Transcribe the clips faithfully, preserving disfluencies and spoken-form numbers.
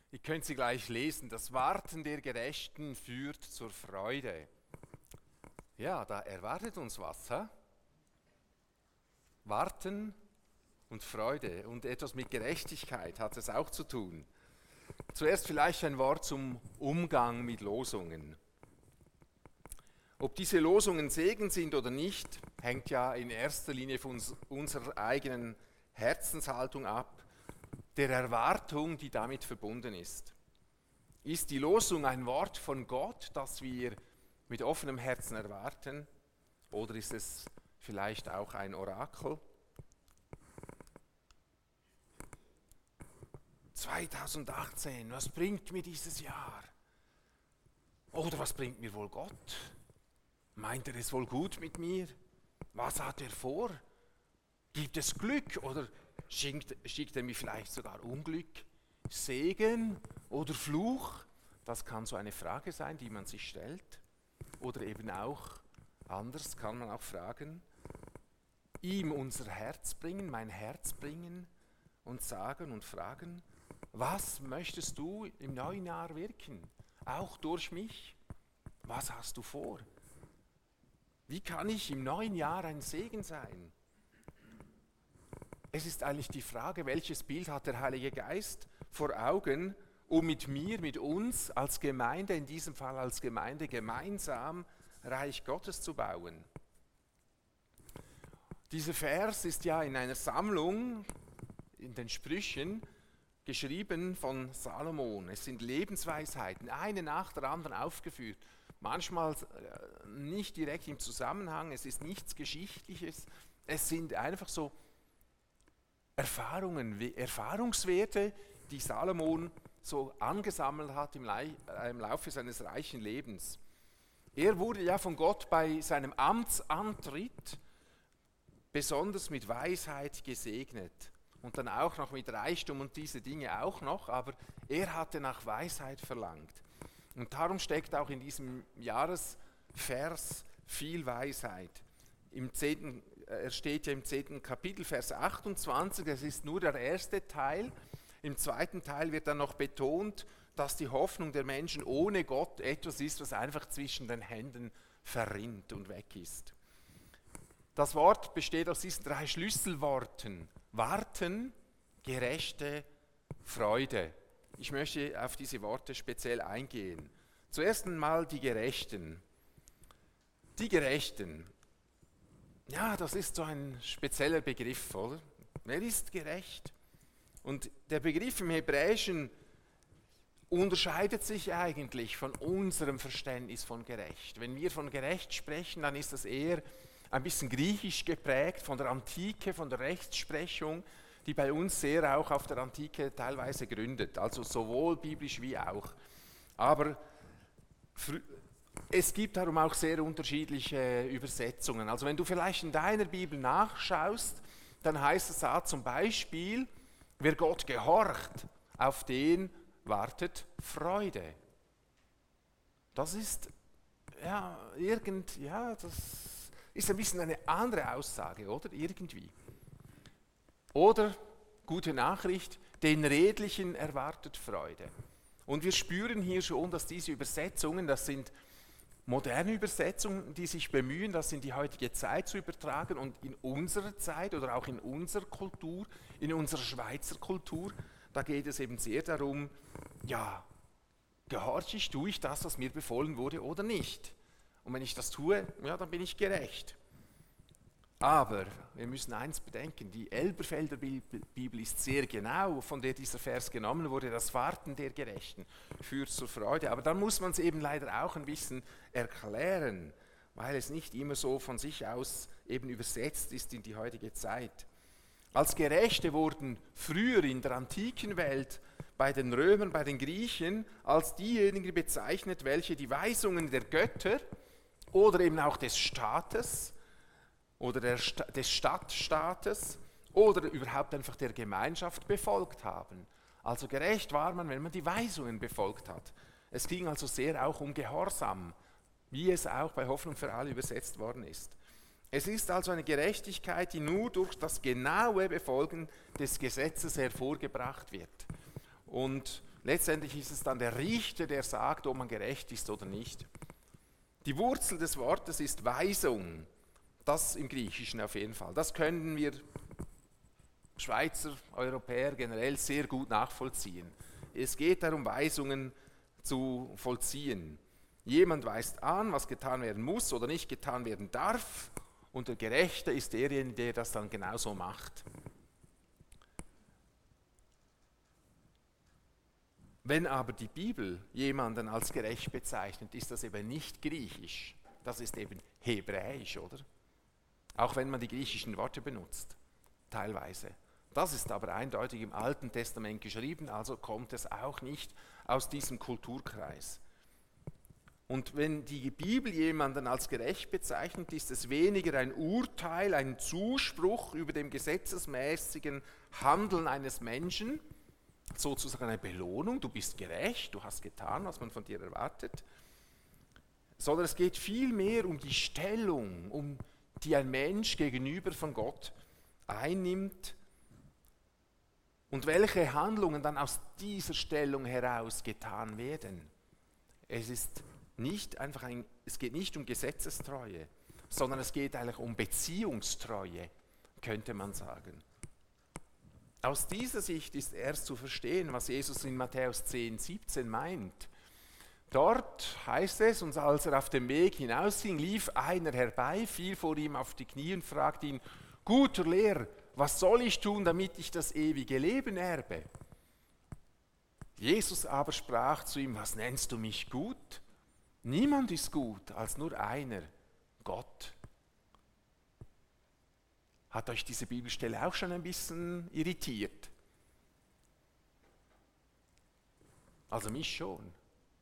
Ihr könnt sie gleich lesen. Das Warten der Gerechten führt zur Freude. Ja, da erwartet uns was. Hä? Warten und Freude und etwas mit Gerechtigkeit hat es auch zu tun. Zuerst vielleicht ein Wort zum Umgang mit Losungen. Ob diese Losungen Segen sind oder nicht, hängt ja in erster Linie von uns, unserer eigenen Herzenshaltung ab, der Erwartung, die damit verbunden ist. Ist die Losung ein Wort von Gott, das wir mit offenem Herzen erwarten, oder ist es vielleicht auch ein Orakel? zweitausendachtzehn, was bringt mir dieses Jahr? Oder was bringt mir wohl Gott? Meint er es wohl gut mit mir? Was hat er vor? Gibt es Glück oder schickt, schickt er mir vielleicht sogar Unglück? Segen oder Fluch? Das kann so eine Frage sein, die man sich stellt. Oder eben auch, anders kann man auch fragen, ihm unser Herz bringen, mein Herz bringen und sagen und fragen, was möchtest du im neuen Jahr wirken? Auch durch mich? Was hast du vor? Wie kann ich im neuen Jahr ein Segen sein? Es ist eigentlich die Frage, welches Bild hat der Heilige Geist vor Augen, um mit mir, mit uns als Gemeinde, in diesem Fall als Gemeinde, gemeinsam Reich Gottes zu bauen. Dieser Vers ist ja in einer Sammlung, in den Sprüchen, geschrieben von Salomon. Es sind Lebensweisheiten, eine nach der anderen aufgeführt. Manchmal nicht direkt im Zusammenhang, es ist nichts Geschichtliches. Es sind einfach so Erfahrungen, Erfahrungswerte, die Salomon so angesammelt hat im Laufe seines reichen Lebens. Er wurde ja von Gott bei seinem Amtsantritt besonders mit Weisheit gesegnet. Und dann auch noch mit Reichtum und diese Dinge auch noch, aber er hatte nach Weisheit verlangt. Und darum steckt auch in diesem Jahresvers viel Weisheit. Im zehnten, er steht ja im zehnten Kapitel, Vers achtundzwanzig, das ist nur der erste Teil. Im zweiten Teil wird dann noch betont, dass die Hoffnung der Menschen ohne Gott etwas ist, was einfach zwischen den Händen verrinnt und weg ist. Das Wort besteht aus diesen drei Schlüsselworten. Warten, gerechte Freude. Ich möchte auf diese Worte speziell eingehen. Zuerst einmal die Gerechten. Die Gerechten. Ja, das ist so ein spezieller Begriff, oder? Wer ist gerecht? Und der Begriff im Hebräischen unterscheidet sich eigentlich von unserem Verständnis von gerecht. Wenn wir von gerecht sprechen, dann ist das eher ein bisschen griechisch geprägt, von der Antike, von der Rechtsprechung, die bei uns sehr auch auf der Antike teilweise gründet, also sowohl biblisch wie auch. Aber es gibt darum auch sehr unterschiedliche Übersetzungen. Also wenn du vielleicht in deiner Bibel nachschaust, dann heißt es da zum Beispiel, wer Gott gehorcht, auf den wartet Freude. Das ist, ja, irgend, ja, das ist ein bisschen eine andere Aussage, oder? Irgendwie. Oder, gute Nachricht, den Redlichen erwartet Freude. Und wir spüren hier schon, dass diese Übersetzungen, das sind moderne Übersetzungen, die sich bemühen, das in die heutige Zeit zu übertragen und in unserer Zeit oder auch in unserer Kultur, in unserer Schweizer Kultur, da geht es eben sehr darum, ja, gehorche ich, tue ich das, was mir befohlen wurde oder nicht? Und wenn ich das tue, ja, dann bin ich gerecht. Aber wir müssen eins bedenken, die Elberfelder Bibel ist sehr genau, von der dieser Vers genommen wurde, das Warten der Gerechten führt zur Freude. Aber dann muss man es eben leider auch ein bisschen erklären, weil es nicht immer so von sich aus eben übersetzt ist in die heutige Zeit. Als Gerechte wurden früher in der antiken Welt bei den Römern, bei den Griechen als diejenigen bezeichnet, welche die Weisungen der Götter oder eben auch des Staates oder der, des Stadtstaates oder überhaupt einfach der Gemeinschaft befolgt haben. Also gerecht war man, wenn man die Weisungen befolgt hat. Es ging also sehr auch um Gehorsam, wie es auch bei Hoffnung für alle übersetzt worden ist. Es ist also eine Gerechtigkeit, die nur durch das genaue Befolgen des Gesetzes hervorgebracht wird. Und Letztendlich ist es dann der Richter, der sagt, ob man gerecht ist oder nicht. Die Wurzel des Wortes ist Weisung. Das im Griechischen auf jeden Fall. Das können wir Schweizer, Europäer generell sehr gut nachvollziehen. Es geht darum, Weisungen zu vollziehen. Jemand weist an, was getan werden muss oder nicht getan werden darf, und der Gerechte ist derjenige, der das dann genauso macht. Wenn aber die Bibel jemanden als gerecht bezeichnet, ist das eben nicht griechisch, das ist eben hebräisch, oder? Auch wenn man die griechischen Worte benutzt, teilweise. Das ist aber eindeutig im Alten Testament geschrieben, also kommt es auch nicht aus diesem Kulturkreis. Und wenn die Bibel jemanden als gerecht bezeichnet, ist es weniger ein Urteil, ein Zuspruch über dem gesetzesmäßigen Handeln eines Menschen, sozusagen eine Belohnung, du bist gerecht, du hast getan, was man von dir erwartet, sondern es geht vielmehr um die Stellung, um die ein Mensch gegenüber von Gott einnimmt und welche Handlungen dann aus dieser Stellung heraus getan werden. Es ist nicht einfach ein, es geht nicht um Gesetzestreue, sondern es geht eigentlich um Beziehungstreue, könnte man sagen. Aus dieser Sicht ist erst zu verstehen, was Jesus in Matthäus zehn, siebzehn meint. Dort heißt es, und als er auf dem Weg hinausging, lief einer herbei, fiel vor ihm auf die Knie und fragte ihn, guter Lehrer, was soll ich tun, damit ich das ewige Leben erbe? Jesus aber sprach zu ihm, was nennst du mich gut? Niemand ist gut, als nur einer, Gott. Hat euch diese Bibelstelle auch schon ein bisschen irritiert? Also mich schon.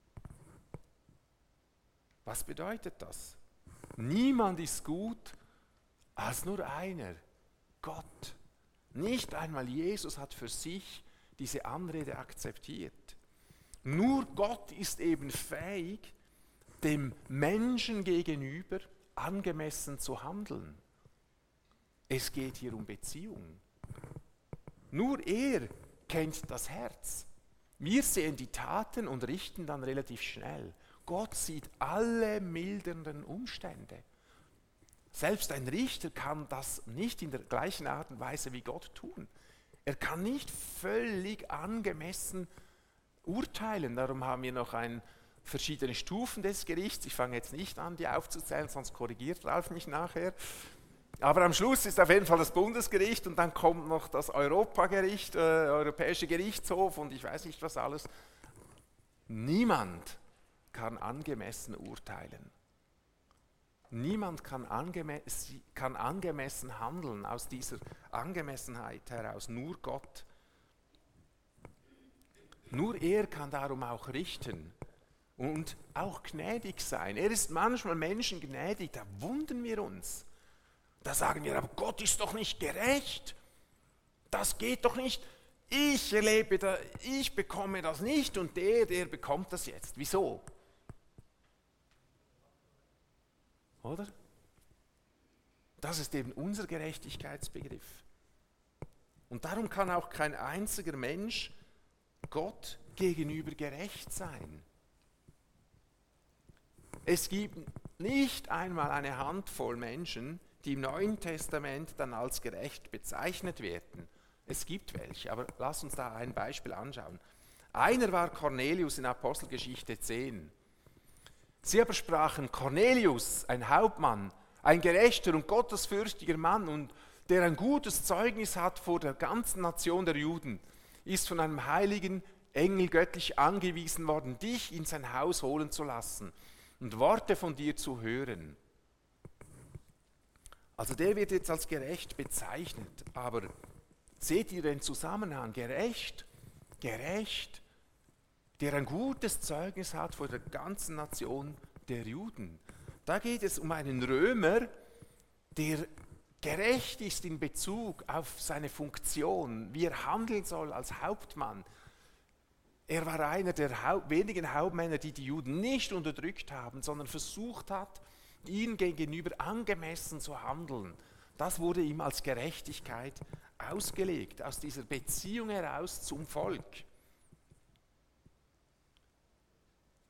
Was bedeutet das? Niemand ist gut, als nur einer, Gott. Nicht einmal Jesus hat für sich diese Anrede akzeptiert. Nur Gott ist eben fähig, dem Menschen gegenüber angemessen zu handeln. Es geht hier um Beziehung. Nur er kennt das Herz. Wir sehen die Taten und richten dann relativ schnell. Gott sieht alle mildernden Umstände. Selbst ein Richter kann das nicht in der gleichen Art und Weise wie Gott tun. Er kann nicht völlig angemessen urteilen. Darum haben wir noch ein, verschiedene Stufen des Gerichts. Ich fange jetzt nicht an, die aufzuzählen, sonst korrigiert Ralf mich nachher. Aber am Schluss ist auf jeden Fall das Bundesgericht und dann kommt noch das Europagericht, äh, Europäische Gerichtshof und ich weiß nicht was alles. Niemand kann angemessen urteilen. Niemand kann, angeme- kann angemessen handeln aus dieser Angemessenheit heraus, nur Gott. Nur er kann darum auch richten und auch gnädig sein. Er ist manchmal Menschen gnädig, da wundern wir uns. Da sagen wir, aber Gott ist doch nicht gerecht. Das geht doch nicht. Ich erlebe das, ich bekomme das nicht und der, der bekommt das jetzt. Wieso? Oder? Das ist eben unser Gerechtigkeitsbegriff. Und darum kann auch kein einziger Mensch Gott gegenüber gerecht sein. Es gibt nicht einmal eine Handvoll Menschen, die im Neuen Testament dann als gerecht bezeichnet werden. Es gibt welche, aber lass uns da ein Beispiel anschauen. Einer war Cornelius in Apostelgeschichte zehn. Sie aber sprachen, Cornelius, ein Hauptmann, ein gerechter und gottesfürchtiger Mann und der ein gutes Zeugnis hat vor der ganzen Nation der Juden, ist von einem heiligen Engel göttlich angewiesen worden, dich in sein Haus holen zu lassen und Worte von dir zu hören. Also der wird jetzt als gerecht bezeichnet, aber seht ihr den Zusammenhang? Gerecht, gerecht, der ein gutes Zeugnis hat vor der ganzen Nation der Juden. Da geht es um einen Römer, der gerecht ist in Bezug auf seine Funktion, wie er handeln soll als Hauptmann. Er war einer der Haupt, wenigen Hauptmänner, die die Juden nicht unterdrückt haben, sondern versucht hat, ihnen gegenüber angemessen zu handeln. Das wurde ihm als Gerechtigkeit ausgelegt, aus dieser Beziehung heraus zum Volk.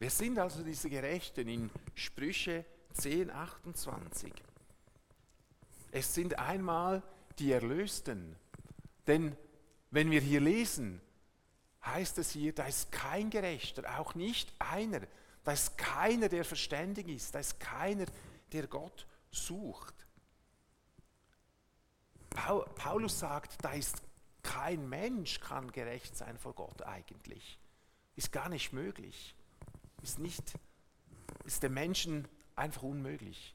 Wer sind also diese Gerechten in Sprüche zehn, achtundzwanzig? Es sind einmal die Erlösten. Denn wenn wir hier lesen, heißt es hier, da ist kein Gerechter, auch nicht einer. Da ist keiner, der verständig ist. Da ist keiner, der Gott sucht. Paulus sagt, da ist kein Mensch kann gerecht sein vor Gott eigentlich. Ist gar nicht möglich. Ist nicht, ist dem Menschen einfach unmöglich.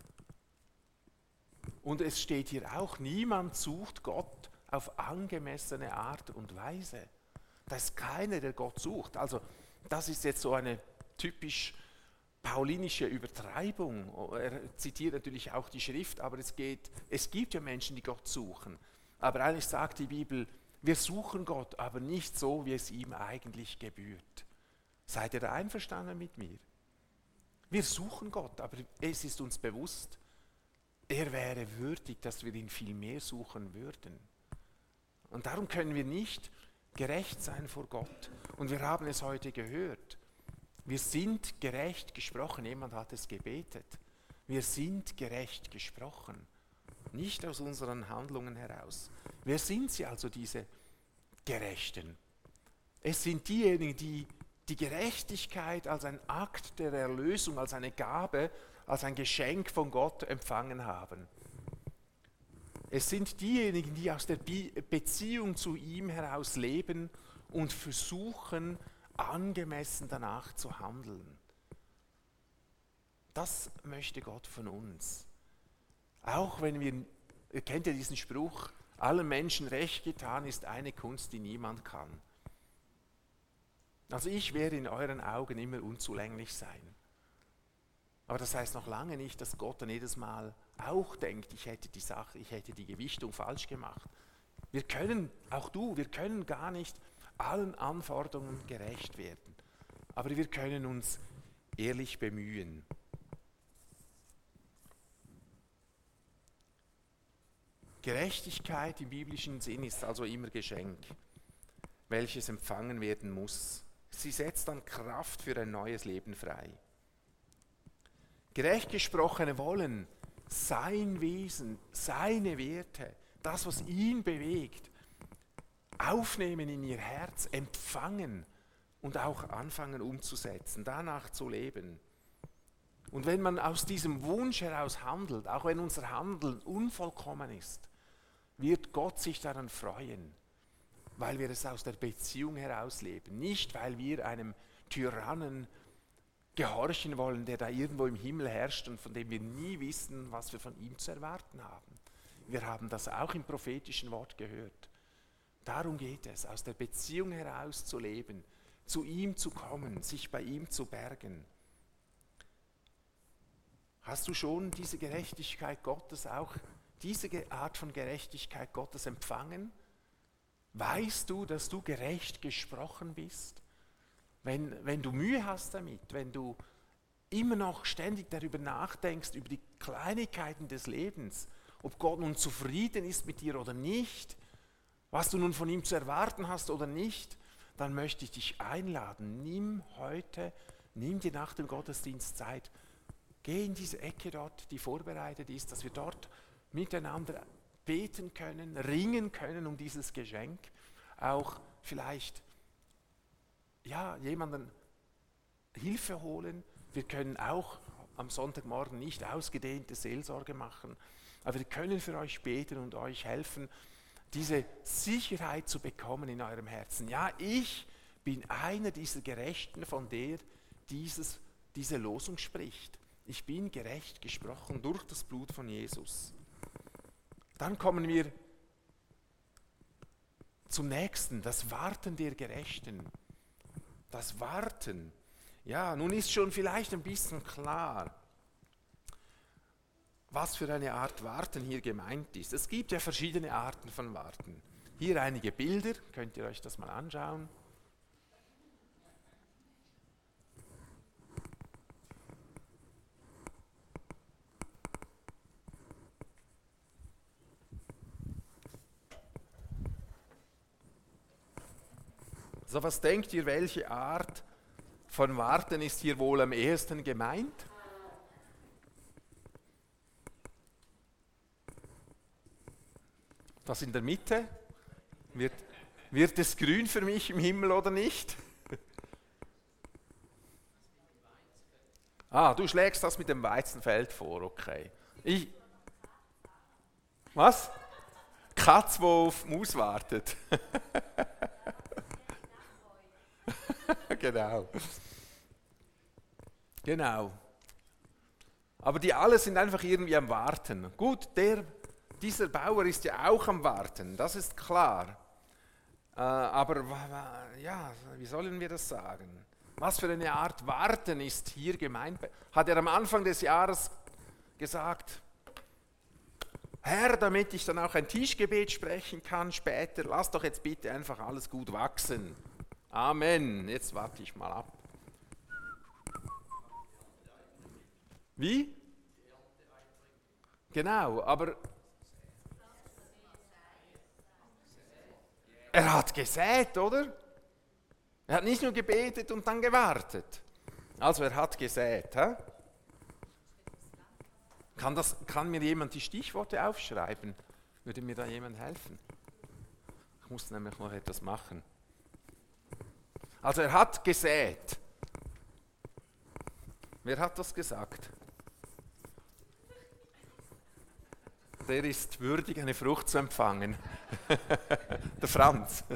Und es steht hier auch, niemand sucht Gott auf angemessene Art und Weise. Da ist keiner, der Gott sucht. Also das ist jetzt so eine typisch paulinische Übertreibung. Er zitiert natürlich auch die Schrift, aber es geht, es gibt ja Menschen, die Gott suchen. Aber eigentlich sagt die Bibel, wir suchen Gott, aber nicht so, wie es ihm eigentlich gebührt. Seid ihr da einverstanden mit mir? Wir suchen Gott, aber es ist uns bewusst, er wäre würdig, dass wir ihn viel mehr suchen würden. Und darum können wir nicht gerecht sein vor Gott. Und wir haben es heute gehört. Wir sind gerecht gesprochen. Jemand hat es gebetet. Wir sind gerecht gesprochen. Nicht aus unseren Handlungen heraus. Wer sind sie also, diese Gerechten? Es sind diejenigen, die die Gerechtigkeit als ein Akt der Erlösung, als eine Gabe, als ein Geschenk von Gott empfangen haben. Es sind diejenigen, die aus der Beziehung zu ihm heraus leben und versuchen, angemessen danach zu handeln. Das möchte Gott von uns. Auch wenn wir, ihr kennt ja diesen Spruch, allen Menschen recht getan ist eine Kunst, die niemand kann. Also ich werde in euren Augen immer unzulänglich sein. Aber das heißt noch lange nicht, dass Gott dann jedes Mal auch denkt, ich hätte die Sache, ich hätte die Gewichtung falsch gemacht. Wir können, auch du, wir können gar nicht allen Anforderungen gerecht werden. Aber wir können uns ehrlich bemühen. Gerechtigkeit im biblischen Sinn ist also immer Geschenk, welches empfangen werden muss. Sie setzt dann Kraft für ein neues Leben frei. Gerecht gesprochene wollen sein Wesen, seine Werte, das, was ihn bewegt, aufnehmen in ihr Herz, empfangen und auch anfangen umzusetzen, danach zu leben. Und wenn man aus diesem Wunsch heraus handelt, auch wenn unser Handeln unvollkommen ist, wird Gott sich daran freuen, weil wir es aus der Beziehung heraus leben, nicht weil wir einem Tyrannen gehorchen wollen, der da irgendwo im Himmel herrscht und von dem wir nie wissen, was wir von ihm zu erwarten haben. Wir haben das auch im prophetischen Wort gehört. Darum geht es, aus der Beziehung heraus zu leben, zu ihm zu kommen, sich bei ihm zu bergen. Hast du schon diese Gerechtigkeit Gottes, auch diese Art von Gerechtigkeit Gottes empfangen? Weißt du, dass du gerecht gesprochen bist? Wenn, wenn du Mühe hast damit, wenn du immer noch ständig darüber nachdenkst, über die Kleinigkeiten des Lebens, ob Gott nun zufrieden ist mit dir oder nicht, was du nun von ihm zu erwarten hast oder nicht, dann möchte ich dich einladen, nimm heute, nimm dir nach dem Gottesdienst Zeit, geh in diese Ecke dort, die vorbereitet ist, dass wir dort miteinander beten können, ringen können um dieses Geschenk, auch vielleicht ja, jemanden Hilfe holen. Wir können auch am Sonntagmorgen nicht ausgedehnte Seelsorge machen, aber wir können für euch beten und euch helfen, diese Sicherheit zu bekommen in eurem Herzen. Ja, ich bin einer dieser Gerechten, von der dieses, diese Losung spricht. Ich bin gerecht gesprochen durch das Blut von Jesus. Dann kommen wir zum nächsten, das Warten der Gerechten. Das Warten. Ja, nun ist schon vielleicht ein bisschen klar, was für eine Art Warten hier gemeint ist. Es gibt ja verschiedene Arten von Warten. Hier einige Bilder, könnt ihr euch das mal anschauen. So, was denkt ihr, welche Art von Warten ist hier wohl am ehesten gemeint? Das in der Mitte? Wird, wird es grün für mich im Himmel oder nicht? Ah, du schlägst das mit dem Weizenfeld vor, okay. Ich, was? Katz, wo auf Maus wartet. Genau. Genau. Aber die alle sind einfach irgendwie am Warten. Gut, der, dieser Bauer ist ja auch am Warten, das ist klar. Äh, aber ja, wie sollen wir das sagen? Was für eine Art Warten ist hier gemeint? Hat er am Anfang des Jahres gesagt, Herr, damit ich dann auch ein Tischgebet sprechen kann später, lass doch jetzt bitte einfach alles gut wachsen. Amen. Jetzt warte ich mal ab. Wie? Genau, aber er hat gesät, oder? Er hat nicht nur gebetet und dann gewartet. Also er hat gesät. Hä? Kann, das, kann mir jemand die Stichworte aufschreiben? Würde mir da jemand helfen? Ich muss nämlich noch etwas machen. Also er hat gesät. Wer hat das gesagt? Der ist würdig, eine Frucht zu empfangen. Der Franz.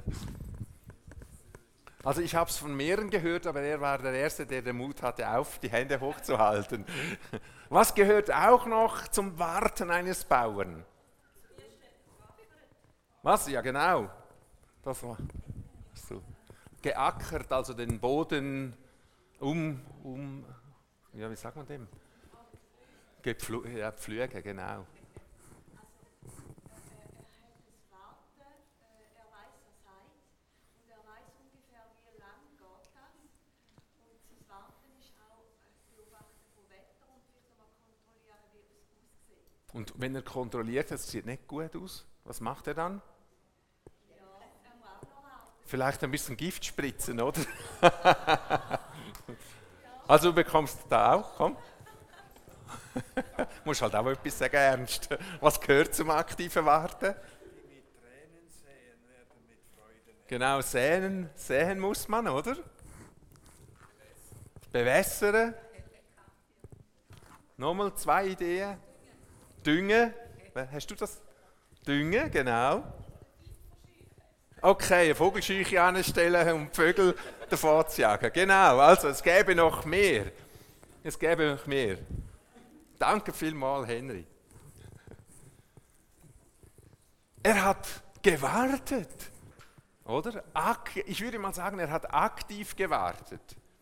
Also ich habe es von mehreren gehört, aber er war der Erste, der den Mut hatte, auf die Hände hochzuhalten. Was gehört auch noch zum Warten eines Bauern? Was? Ja, genau. Das war so. Geackert, also den Boden um, um ja, wie sagt man dem? Gepflu ja, Pflüge, genau. Und wenn er kontrolliert, es sieht nicht gut aus, was macht er dann? Vielleicht ein bisschen Gift spritzen, oder? Also du bekommst da auch, komm. Musst halt auch etwas sagen, ernst. Was gehört zum aktiven Warten? Mit Tränen säen werden mit Freude. Genau, säen, säen muss man, oder? Bewässern. Nochmal zwei Ideen. Düngen. Hast du das? Düngen, genau. Okay, eine Vogelscheuche anstellen und die Vögel davor zu jagen. Genau, also es gäbe noch mehr. Es gäbe noch mehr. Danke vielmals, Henry. Er hat gewartet, oder? Ich würde mal sagen, er hat aktiv gewartet.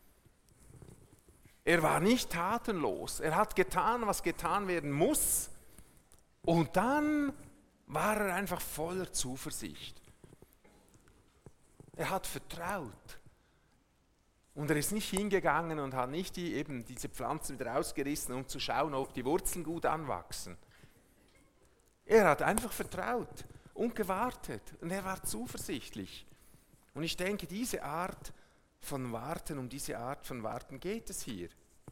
Er war nicht tatenlos. Er hat getan, was getan werden muss. Und dann war er einfach voller Zuversicht. Er hat vertraut. Und er ist nicht hingegangen und hat nicht die, eben diese Pflanzen wieder ausgerissen, um zu schauen, ob die Wurzeln gut anwachsen. Er hat einfach vertraut und gewartet. Und er war zuversichtlich. Und ich denke, diese Art von Warten, um diese Art von Warten geht es hier.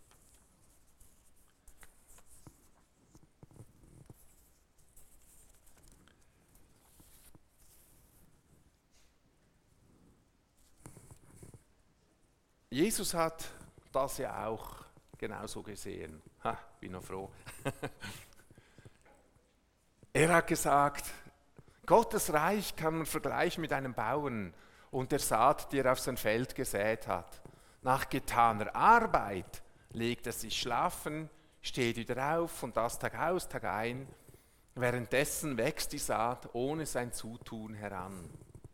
Jesus hat das ja auch genauso gesehen. Ha, bin noch froh. Er hat gesagt, Gottes Reich kann man vergleichen mit einem Bauern und der Saat, die er auf sein Feld gesät hat. Nach getaner Arbeit legt er sich schlafen, steht wieder auf und das Tag aus, Tag ein. Währenddessen wächst die Saat ohne sein Zutun heran.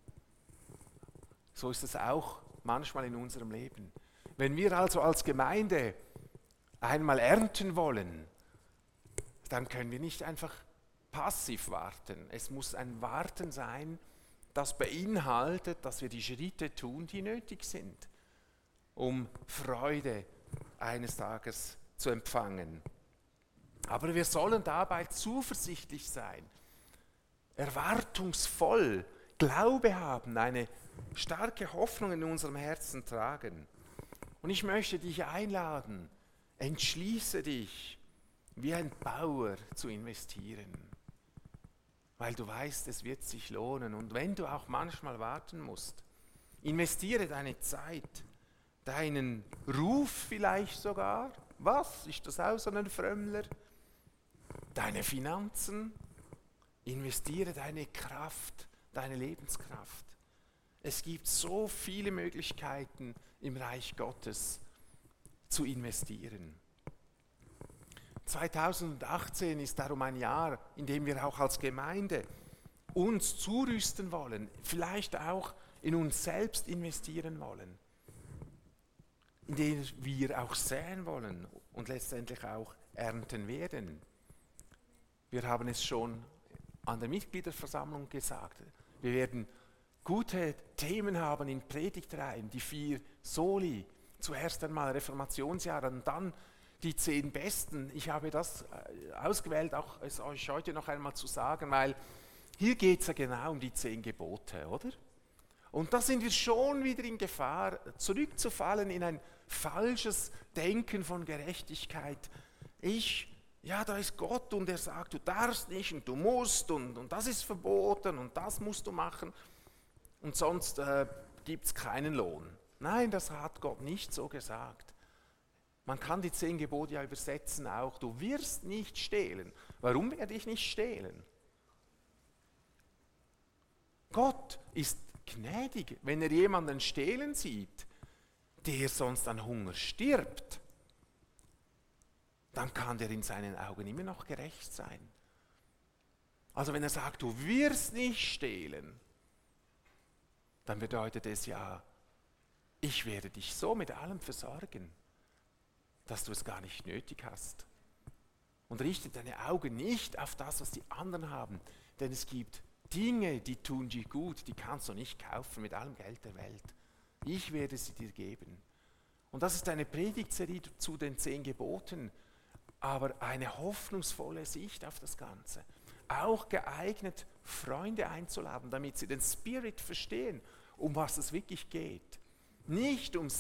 So ist es auch manchmal in unserem Leben. Wenn wir also als Gemeinde einmal ernten wollen, dann können wir nicht einfach passiv warten. Es muss ein Warten sein, das beinhaltet, dass wir die Schritte tun, die nötig sind, um Freude eines Tages zu empfangen. Aber wir sollen dabei zuversichtlich sein, erwartungsvoll, Glaube haben, eine starke Hoffnung in unserem Herzen tragen. Und ich möchte dich einladen, entschließe dich, wie ein Bauer zu investieren, weil du weißt, es wird sich lohnen. Und wenn du auch manchmal warten musst, investiere deine Zeit, deinen Ruf vielleicht sogar. Was? Ist das auch so ein Frömmler? Deine Finanzen. Investiere deine Kraft, deine Lebenskraft. Es gibt so viele Möglichkeiten im Reich Gottes zu investieren. zweitausendachtzehn ist darum ein Jahr, in dem wir auch als Gemeinde uns zurüsten wollen, vielleicht auch in uns selbst investieren wollen, in dem wir auch säen wollen und letztendlich auch ernten werden. Wir haben es schon an der Mitgliederversammlung gesagt. Wir werden gute Themen haben in Predigtreihen, die vier Soli, zuerst einmal Reformationsjahr und dann die zehn Besten. Ich habe das ausgewählt, auch es euch heute noch einmal zu sagen, weil hier geht es ja genau um die zehn Gebote, oder? Und da sind wir schon wieder in Gefahr, zurückzufallen in ein falsches Denken von Gerechtigkeit. Ich, ja, da ist Gott und er sagt, du darfst nicht und du musst und, und das ist verboten und das musst du machen und sonst äh, gibt es keinen Lohn. Nein, das hat Gott nicht so gesagt. Man kann die zehn Gebote ja übersetzen auch, du wirst nicht stehlen. Warum werde ich nicht stehlen? Gott ist gnädig, wenn er jemanden stehlen sieht, der sonst an Hunger stirbt, dann kann der in seinen Augen immer noch gerecht sein. Also wenn er sagt, du wirst nicht stehlen, dann bedeutet es ja, ich werde dich so mit allem versorgen, dass du es gar nicht nötig hast. Und richte deine Augen nicht auf das, was die anderen haben, denn es gibt Dinge, die tun dir gut, die kannst du nicht kaufen mit allem Geld der Welt. Ich werde sie dir geben. Und das ist eine Predigtserie zu den zehn Geboten, aber eine hoffnungsvolle Sicht auf das Ganze. Auch geeignet, Freunde einzuladen, damit sie den Spirit verstehen, um was es wirklich geht. Nicht um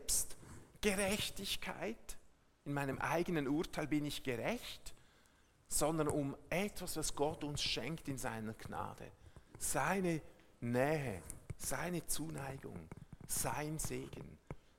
Selbstgerechtigkeit, in meinem eigenen Urteil bin ich gerecht, sondern um etwas, was Gott uns schenkt in seiner Gnade. Seine Nähe, seine Zuneigung, sein Segen.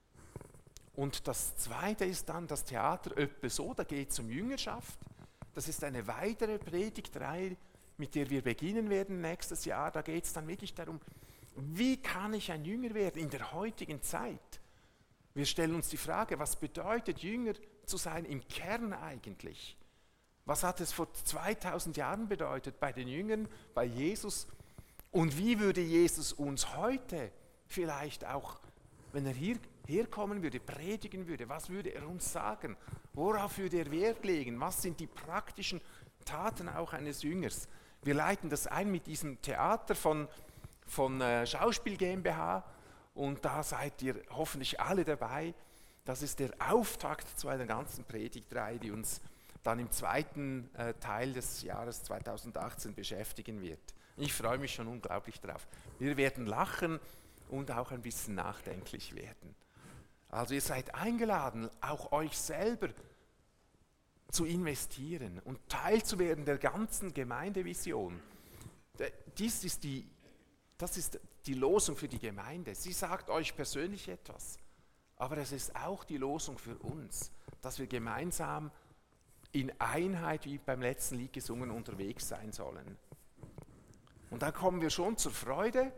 Und das Zweite ist dann das Theater öppe so, da geht es um Jüngerschaft. Das ist eine weitere Predigtreihe, mit der wir beginnen werden nächstes Jahr. Da geht es dann wirklich darum, wie kann ich ein Jünger werden in der heutigen Zeit? Wir stellen uns die Frage, was bedeutet Jünger zu sein im Kern eigentlich? Was hat es vor zweitausend Jahren bedeutet bei den Jüngern, bei Jesus? Und wie würde Jesus uns heute vielleicht auch, wenn er hierher kommen würde, predigen würde, was würde er uns sagen? Worauf würde er Wert legen? Was sind die praktischen Taten auch eines Jüngers? Wir leiten das ein mit diesem Theater von, von äh, Schauspiel GmbH und da seid ihr hoffentlich alle dabei. Das ist der Auftakt zu einer ganzen Predigtreihe, die uns dann im zweiten äh, Teil des Jahres zweitausendachtzehn beschäftigen wird. Ich freue mich schon unglaublich drauf. Wir werden lachen und auch ein bisschen nachdenklich werden. Also ihr seid eingeladen, auch euch selber zu investieren und Teil zu werden der ganzen Gemeindevision. Dies ist die, das ist die Losung für die Gemeinde. Sie sagt euch persönlich etwas, aber es ist auch die Losung für uns, dass wir gemeinsam in Einheit, wie beim letzten Lied gesungen, unterwegs sein sollen. Und dann kommen wir schon zur Freude.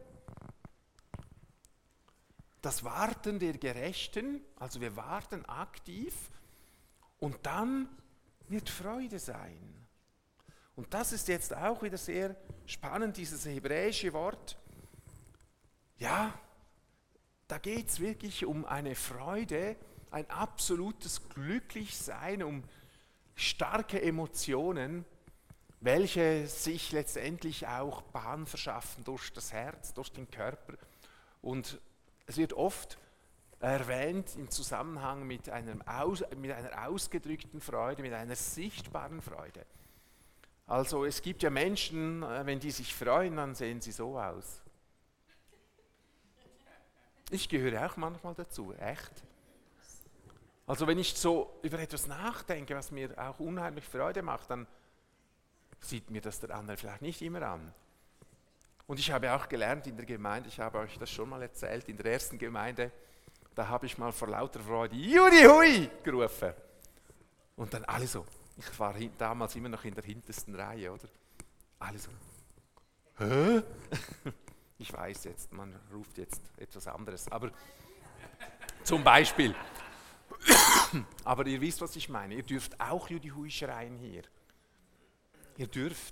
Das Warten der Gerechten, also wir warten aktiv und dann wird Freude sein. Und das ist jetzt auch wieder sehr spannend, dieses hebräische Wort. Ja, da geht es wirklich um eine Freude, ein absolutes Glücklichsein, um starke Emotionen, welche sich letztendlich auch Bahn verschaffen durch das Herz, durch den Körper. Und es wird oft erwähnt im Zusammenhang mit, einem aus, mit einer ausgedrückten Freude, mit einer sichtbaren Freude. Also es gibt ja Menschen, wenn die sich freuen, dann sehen sie so aus. Ich gehöre auch manchmal dazu, echt. Also wenn ich so über etwas nachdenke, was mir auch unheimlich Freude macht, dann sieht mir das der andere vielleicht nicht immer an. Und ich habe auch gelernt in der Gemeinde, ich habe euch das schon mal erzählt, in der ersten Gemeinde, da habe ich mal vor lauter Freude Judy Hui gerufen. Und dann alle so. Ich war hin, damals immer noch in der hintersten Reihe, oder? Alle so. Hä? Ich weiß jetzt, man ruft jetzt etwas anderes, aber zum Beispiel. Aber ihr wisst, was ich meine. Ihr dürft auch Judy Hui schreien hier. Ihr dürft.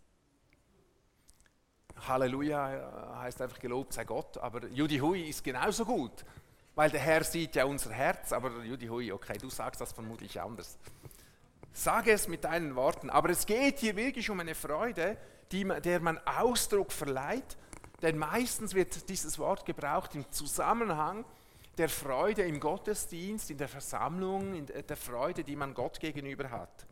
Halleluja heißt einfach gelobt sei Gott, aber Judy Hui ist genauso gut, weil der Herr sieht ja unser Herz, aber Judy Hui, okay, du sagst das vermutlich anders. Sage es mit deinen Worten, aber es geht hier wirklich um eine Freude, die, der man Ausdruck verleiht, denn meistens wird dieses Wort gebraucht im Zusammenhang der Freude im Gottesdienst, in der Versammlung, in der Freude, die man Gott gegenüber hat.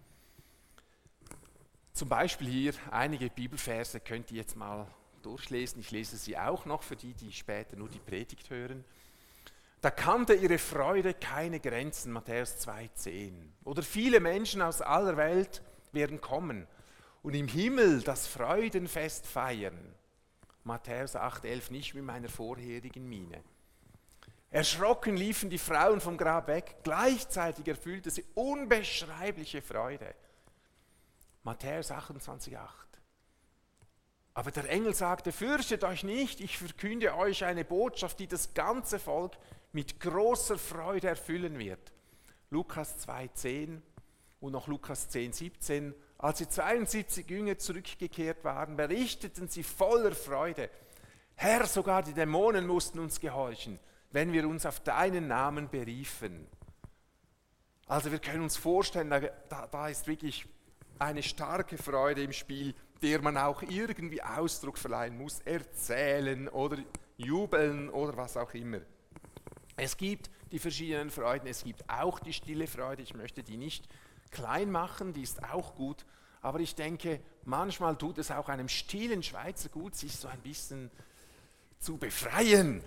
Zum Beispiel hier einige Bibelverse könnt ihr jetzt mal durchlesen. Ich lese sie auch noch für die, die später nur die Predigt hören. Da kannte ihre Freude keine Grenzen, Matthäus zwei zehn. Oder viele Menschen aus aller Welt werden kommen und im Himmel das Freudenfest feiern. Matthäus acht elf, nicht mit meiner vorherigen Miene. Erschrocken liefen die Frauen vom Grab weg, gleichzeitig erfüllte sie unbeschreibliche Freude. Matthäus achtundzwanzig acht. Aber der Engel sagte, fürchtet euch nicht, ich verkünde euch eine Botschaft, die das ganze Volk mit großer Freude erfüllen wird. Lukas zwei zehn und noch Lukas zehn siebzehn. Als die zweiundsiebzig Jünger zurückgekehrt waren, berichteten sie voller Freude. Herr, sogar die Dämonen mussten uns gehorchen, wenn wir uns auf deinen Namen beriefen. Also wir können uns vorstellen, da, da ist wirklich eine starke Freude im Spiel, der man auch irgendwie Ausdruck verleihen muss, erzählen oder jubeln oder was auch immer. Es gibt die verschiedenen Freuden, es gibt auch die stille Freude, ich möchte die nicht klein machen, die ist auch gut, aber ich denke, manchmal tut es auch einem stillen Schweizer gut, sich so ein bisschen zu befreien.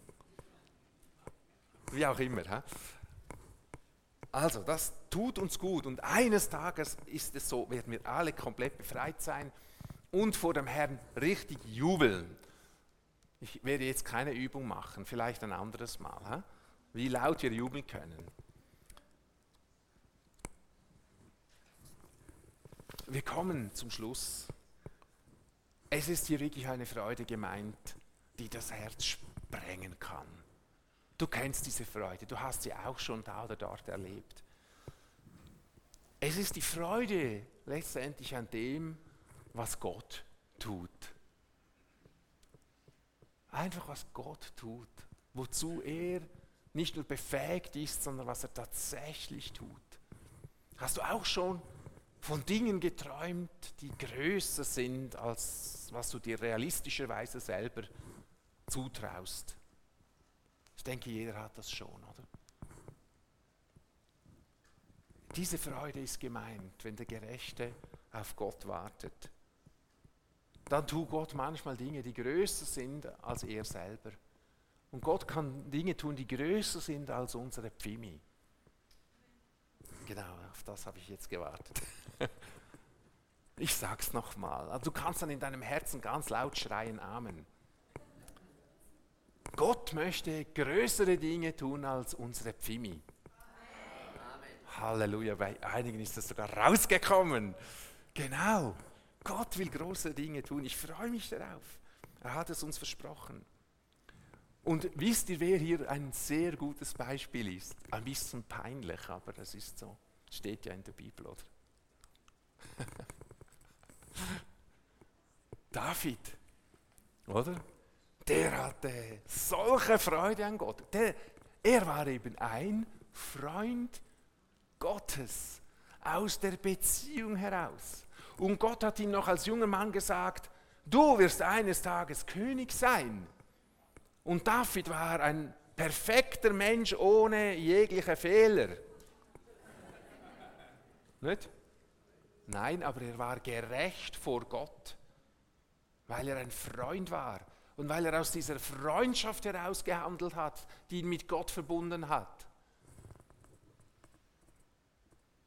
Wie auch immer. He? Also, das tut uns gut und eines Tages ist es so, werden wir alle komplett befreit sein und vor dem Herrn richtig jubeln. Ich werde jetzt keine Übung machen, vielleicht ein anderes Mal, he? Wie laut wir jubeln können. Wir kommen zum Schluss. Es ist hier wirklich eine Freude gemeint, die das Herz sprengen kann. Du kennst diese Freude, du hast sie auch schon da oder dort erlebt. Es ist die Freude letztendlich an dem, was Gott tut. Einfach was Gott tut, wozu er nicht nur befähigt ist, sondern was er tatsächlich tut. Hast du auch schon von Dingen geträumt, die größer sind, als was du dir realistischerweise selber zutraust? Ich denke, jeder hat das schon, oder? Diese Freude ist gemeint, wenn der Gerechte auf Gott wartet. Dann tut Gott manchmal Dinge, die größer sind als er selber. Und Gott kann Dinge tun, die größer sind als unsere Pfimi. Genau, auf das habe ich jetzt gewartet. Ich sag's nochmal. Also du kannst dann in deinem Herzen ganz laut schreien, Amen. Gott möchte größere Dinge tun als unsere Pfimi. Amen. Halleluja, bei einigen ist das sogar rausgekommen. Genau, Gott will große Dinge tun. Ich freue mich darauf. Er hat es uns versprochen. Und wisst ihr, wer hier ein sehr gutes Beispiel ist? Ein bisschen peinlich, aber das ist so. Steht ja in der Bibel, oder? David, oder? Der hatte solche Freude an Gott. Der, er war eben ein Freund Gottes aus der Beziehung heraus. Und Gott hat ihm noch als junger Mann gesagt, du wirst eines Tages König sein. Und David war ein perfekter Mensch ohne jegliche Fehler. Nicht? Nein, aber er war gerecht vor Gott, weil er ein Freund war und weil er aus dieser Freundschaft heraus gehandelt hat, die ihn mit Gott verbunden hat.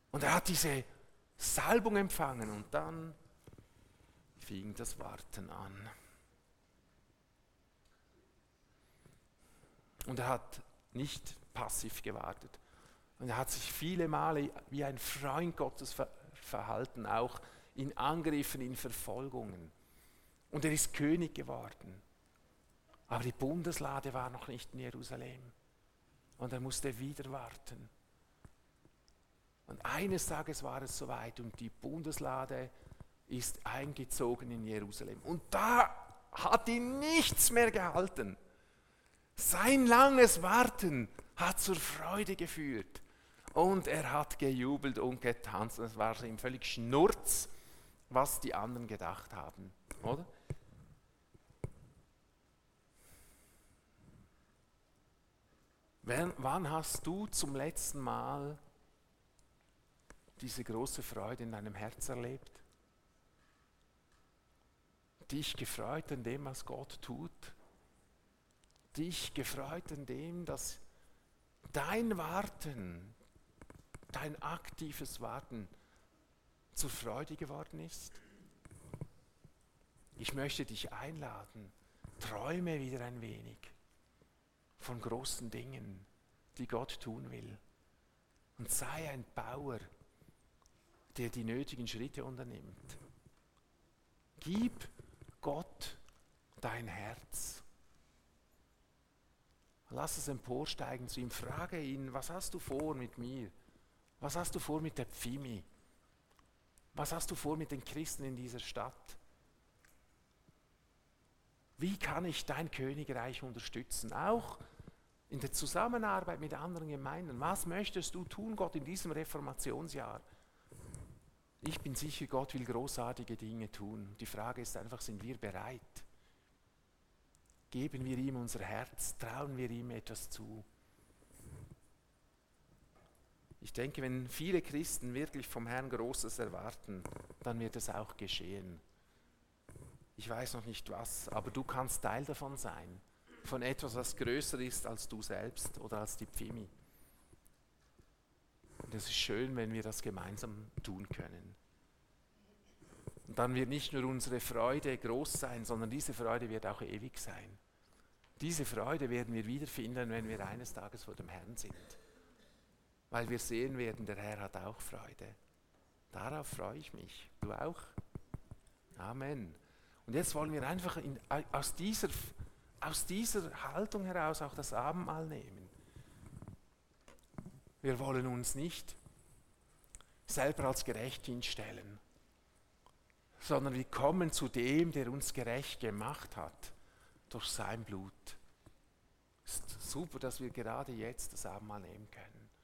Und er hat diese Salbung empfangen und dann fing das Warten an. Und er hat nicht passiv gewartet. Und er hat sich viele Male wie ein Freund Gottes ver- verhalten, auch in Angriffen, in Verfolgungen. Und er ist König geworden. Aber die Bundeslade war noch nicht in Jerusalem. Und er musste wieder warten. Und eines Tages war es soweit und die Bundeslade ist eingezogen in Jerusalem. Und da hat ihn nichts mehr gehalten. Sein langes Warten hat zur Freude geführt. Und er hat gejubelt und getanzt. Es war ihm völlig Schnurz, was die anderen gedacht haben. Oder? Wann, wann hast du zum letzten Mal diese große Freude in deinem Herz erlebt? Dich gefreut an dem, was Gott tut? Dich gefreut an dem, dass dein Warten, dein aktives Warten zur Freude geworden ist? Ich möchte dich einladen, träume wieder ein wenig von großen Dingen, die Gott tun will. Und sei ein Bauer, der die nötigen Schritte unternimmt. Gib Gott dein Herz. Lass es emporsteigen zu ihm. Frage ihn, was hast du vor mit mir? Was hast du vor mit der Pfimi? Was hast du vor mit den Christen in dieser Stadt? Wie kann ich dein Königreich unterstützen? Auch in der Zusammenarbeit mit anderen Gemeinden. Was möchtest du tun, Gott, in diesem Reformationsjahr? Ich bin sicher, Gott will großartige Dinge tun. Die Frage ist einfach, sind wir bereit? Geben wir ihm unser Herz? Trauen wir ihm etwas zu? Ich denke, wenn viele Christen wirklich vom Herrn Großes erwarten, dann wird es auch geschehen. Ich weiß noch nicht was, aber du kannst Teil davon sein. Von etwas, was größer ist als du selbst oder als die Pfimi. Und es ist schön, wenn wir das gemeinsam tun können. Und dann wird nicht nur unsere Freude groß sein, sondern diese Freude wird auch ewig sein. Diese Freude werden wir wiederfinden, wenn wir eines Tages vor dem Herrn sind. Weil wir sehen werden, der Herr hat auch Freude. Darauf freue ich mich. Du auch? Amen. Und jetzt wollen wir einfach in, aus, dieser, aus dieser Haltung heraus auch das Abendmahl nehmen. Wir wollen uns nicht selber als gerecht hinstellen, sondern wir kommen zu dem, der uns gerecht gemacht hat, durch sein Blut. Es ist super, dass wir gerade jetzt das Abendmahl nehmen können.